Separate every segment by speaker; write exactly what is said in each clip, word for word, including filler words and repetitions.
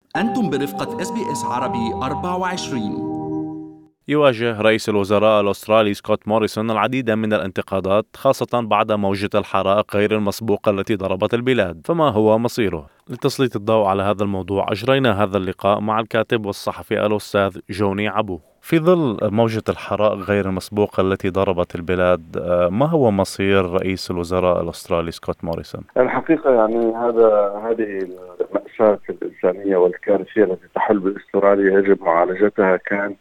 Speaker 1: أنتم برفقة إس بي إس عربي أربعة وعشرين.
Speaker 2: يواجه رئيس الوزراء الأسترالي سكوت موريسون العديد من الانتقادات، خاصة بعد موجة الحرائق غير المسبوقة التي ضربت البلاد. فما هو مصيره؟ لتسليط الضوء على هذا الموضوع أجرينا هذا اللقاء مع الكاتب والصحفي الأستاذ جوني عبو. في ظل موجة الحرائق غير المسبوقة التي ضربت البلاد، ما هو مصير رئيس الوزراء الأسترالي سكوت موريسون؟
Speaker 3: الحقيقة يعني هذا هذه المأساة الإنسانية والكارثية التي تحل باستراليا يجب معالجتها كان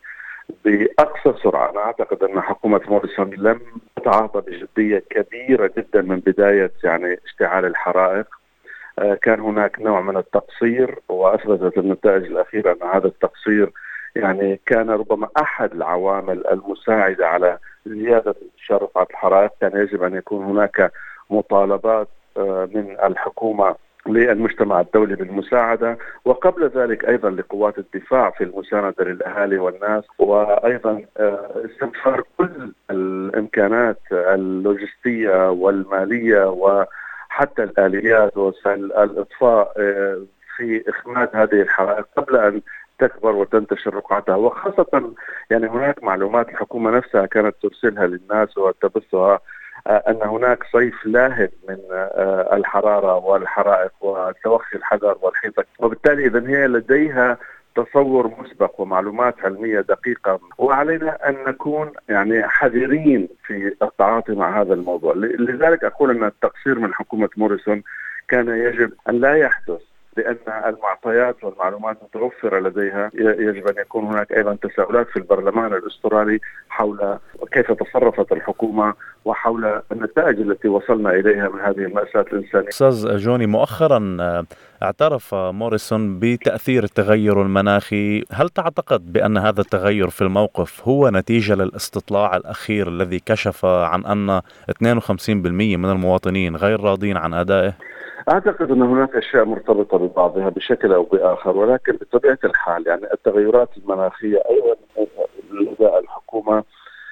Speaker 3: بأقصى سرعة. أنا أعتقد أن حكومة موريسون لم تتعاطى بجدية كبيرة جدا من بداية يعني اشتعال الحرائق. كان هناك نوع من التقصير، وأثبتت النتائج الأخيرة أن هذا التقصير يعني كان ربما أحد العوامل المساعدة على زيادة انتشار رفعة الحرائق. كان يجب أن يكون هناك مطالبات من الحكومة للمجتمع الدولي بالمساعدة، وقبل ذلك أيضا لقوات الدفاع في المساندة للأهالي والناس، وأيضا استنفار كل الإمكانات اللوجستية والمالية وحتى الآليات ووسائل الإطفاء في إخماد هذه الحرائق قبل أن تكبر وتنتشر رقعتها. وخاصة يعني هناك معلومات الحكومة نفسها كانت ترسلها للناس وتبثها أن هناك صيف لاهب من الحرارة والحرائق وتوخي الحذر والحيطة، وبالتالي إذن هي لديها تصور مسبق ومعلومات علمية دقيقة، وعلينا أن نكون يعني حذرين في التعاطي مع هذا الموضوع. لذلك أقول أن التقصير من حكومة موريسون كان يجب أن لا يحدث، لأن المعطيات والمعلومات متوفرة لديها. يجب أن يكون هناك أيضا تساؤلات في البرلمان الأسترالي حول كيف تصرفت الحكومة وحول النتائج التي وصلنا إليها من هذه المأساة الإنسانية.
Speaker 2: أستاذ جوني، مؤخرا اعترف موريسون بتأثير التغير المناخي. هل تعتقد بأن هذا التغير في الموقف هو نتيجة للاستطلاع الأخير الذي كشف عن أن اثنين وخمسين بالمئة من المواطنين غير راضين عن أدائه؟
Speaker 3: أعتقد أن هناك أشياء مرتبطة ببعضها بشكل أو بآخر، ولكن بطبيعة الحال يعني التغيرات المناخية أيضا لدى الحكومة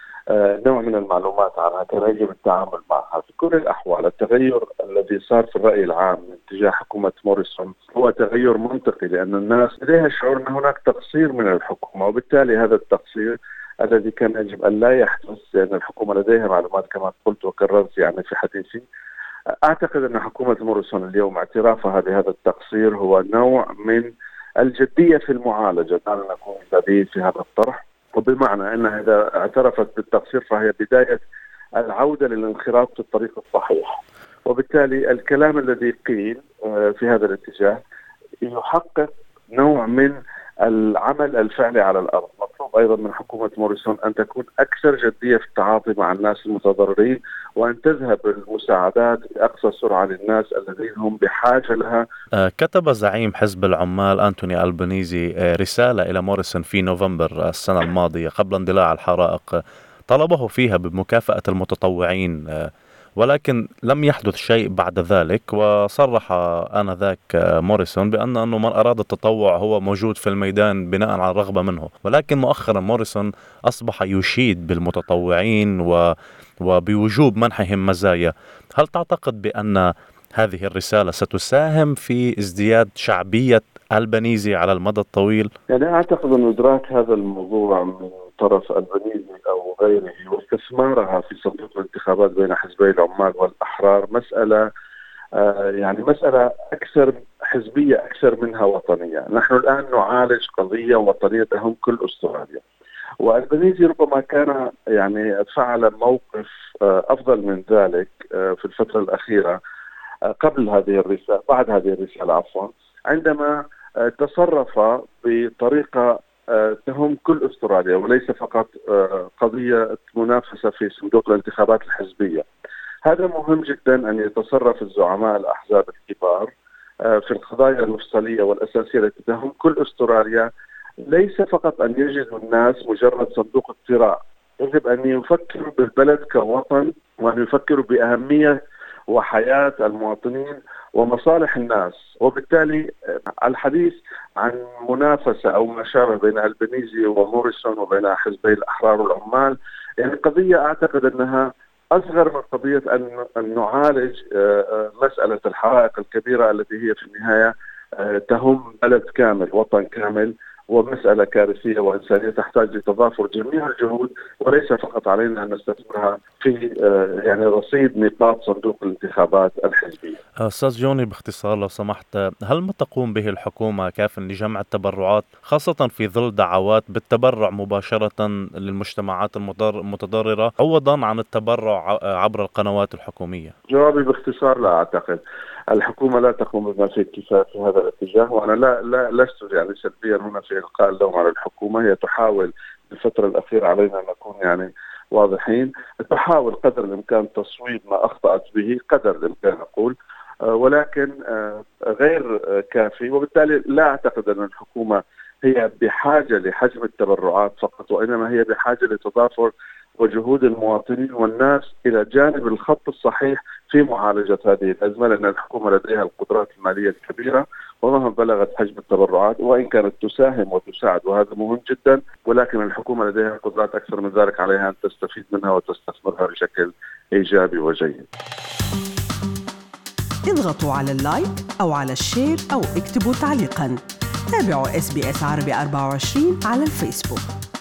Speaker 3: نوع من المعلومات عنها كان يجب التعامل معها. في كل الأحوال التغير الذي صار في الرأي العام من تجاه حكومة موريسون هو تغير منطقي، لأن الناس لديها شعور أن هناك تقصير من الحكومة، وبالتالي هذا التقصير الذي كان يجب أن لا يحدث، لأن الحكومة لديها معلومات كما قلت وكررت يعني في حديثي. أعتقد أن حكومة موريسون اليوم اعترافها بهذا التقصير هو نوع من الجدية في المعالجة. دعنا نكون جديين في هذا الطرح، وبمعنى أنها إذا اعترفت بالتقصير فهي بداية العودة للانخراط في الطريق الصحيح. وبالتالي الكلام الذي قيل في هذا الاتجاه يحقق نوع من العمل الفعلي على الأرض. مطلوب أيضا من حكومة موريسون أن تكون أكثر جدية في التعاطي مع الناس المتضررين، وأن تذهب المساعدات بأقصى سرعة للناس الذين هم بحاجة لها.
Speaker 2: كتب زعيم حزب العمال أنتوني ألبانيزي رسالة إلى موريسون في نوفمبر السنة الماضية قبل اندلاع الحرائق، طلبه فيها بمكافأة المتطوعين، ولكن لم يحدث شيء بعد ذلك. وصرح آنذاك موريسون بأن أنه من أراد التطوع هو موجود في الميدان بناء على الرغبة منه. ولكن مؤخرا موريسون أصبح يشيد بالمتطوعين و وبوجوب منحهم مزايا. هل تعتقد بأن هذه الرسالة ستساهم في ازدياد شعبية ألبانيزي على المدى الطويل؟
Speaker 3: يعني أعتقد أن إدراك هذا الموضوع من طرف ألبانيزي أو غيره واستثمارها في صندوق الانتخابات بين حزبي العمال والأحرار مسألة آه يعني مسألة أكثر حزبية أكثر منها وطنية. نحن الآن نعالج قضية وطنية تهم كل أستراليا، وألبانيزي ربما كان يعني فعل موقف آه أفضل من ذلك آه في الفترة الأخيرة آه قبل هذه الرسالة بعد هذه الرسالة عفوا عندما آه تصرف بطريقة آه تهم كل أستراليا وليس فقط آه قضية منافسة في صندوق الانتخابات الحزبية. هذا مهم جدا أن يتصرف الزعماء الأحزاب الكبار آه في القضايا المفصلية والأساسية التي تهم كل أستراليا، ليس فقط أن يجدوا الناس مجرد صندوق اقتراع. يجب أن يفكروا بالبلد كوطن، وأن يفكروا بأهمية وحياة المواطنين ومصالح الناس. وبالتالي الحديث عن منافسة أو ما شابه بين ألبانيزي وموريسون وبين حزبي الأحرار والعمال يعني قضية أعتقد أنها أصغر من قضية أن نعالج مسألة الحرائق الكبيرة التي هي في النهاية تهم بلد كامل، وطن كامل، ومسألة كارثية وإنسانية تحتاج لتضافر جميع الجهود، وليس فقط علينا أن نستثمرها في يعني رصيد نقاط صندوق الانتخابات الحزبية.
Speaker 2: أستاذ جوني، باختصار لو سمحت، هل ما تقوم به الحكومة كاف لجمع التبرعات خاصة في ظل دعوات بالتبرع مباشرة للمجتمعات المتضررة عوضا عن التبرع عبر القنوات الحكومية؟
Speaker 3: جوابي باختصار لا أعتقد. الحكومة لا تقوم بما فيه الكفاية في هذا الاتجاه، وأنا لا لا لست يعني سلبيا هنا في إلقاء اللوم على الحكومة. هي تحاول في الفترة الأخيرة، علينا أن نكون يعني واضحين، تحاول قدر الإمكان تصويب ما أخطأت به قدر الإمكان أقول، ولكن غير كافي. وبالتالي لا أعتقد أن الحكومة هي بحاجة لحجم التبرعات فقط، وإنما هي بحاجة لتضافر وجهود المواطنين والناس إلى جانب الخط الصحيح في معالجة هذه الأزمة، لأن الحكومة لديها القدرات المالية الكبيرة ومهما بلغت حجم التبرعات، وإن كانت تساهم وتساعد وهذا مهم جدا، ولكن الحكومة لديها قدرات أكثر من ذلك، عليها أن تستفيد منها وتستثمرها بشكل إيجابي وجيد.
Speaker 4: اضغطوا على اللايك أو على الشير أو اكتبوا تعليقا. تابعوا إس بي إس عربي أربعة وعشرين على الفيسبوك.